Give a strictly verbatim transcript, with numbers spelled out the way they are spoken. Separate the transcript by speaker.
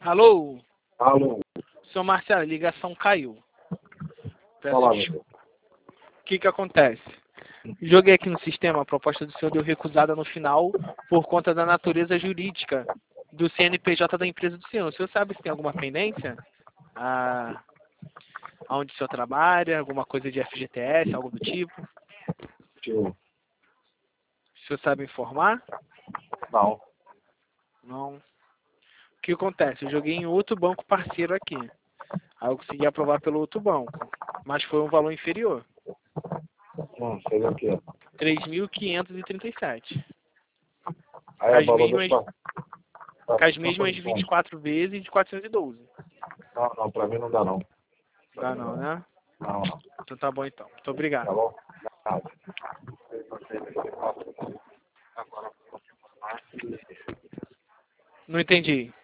Speaker 1: Alô?
Speaker 2: Alô,
Speaker 1: Seu Marcelo, a ligação caiu. Peço
Speaker 2: fala,
Speaker 1: des-
Speaker 2: meu.
Speaker 1: O que que acontece? Joguei aqui no sistema, a proposta do senhor deu recusada no final por conta da natureza jurídica do C N P J da empresa do senhor. O senhor sabe se tem alguma pendência? Ah, aonde o senhor trabalha? Alguma coisa de F G T S, algo do tipo?
Speaker 2: Tio,
Speaker 1: O senhor sabe informar?
Speaker 2: não.
Speaker 1: Não. O que acontece? Eu joguei em outro banco parceiro aqui. Aí eu consegui aprovar pelo outro banco. Mas foi um valor inferior.
Speaker 2: Hum, seria o quê?
Speaker 1: três mil quinhentos e trinta e sete.
Speaker 2: Aí é
Speaker 1: As
Speaker 2: o valor
Speaker 1: mesmas,
Speaker 2: do... Tá,
Speaker 1: com as
Speaker 2: tá,
Speaker 1: mesmas vinte e quatro vezes de quatrocentos e doze.
Speaker 2: Não, não, pra mim não dá não.
Speaker 1: Dá não, né?
Speaker 2: Não, não.
Speaker 1: Então tá bom então. Muito
Speaker 2: Tá
Speaker 1: obrigado.
Speaker 2: bom? Nada.
Speaker 1: Não entendi.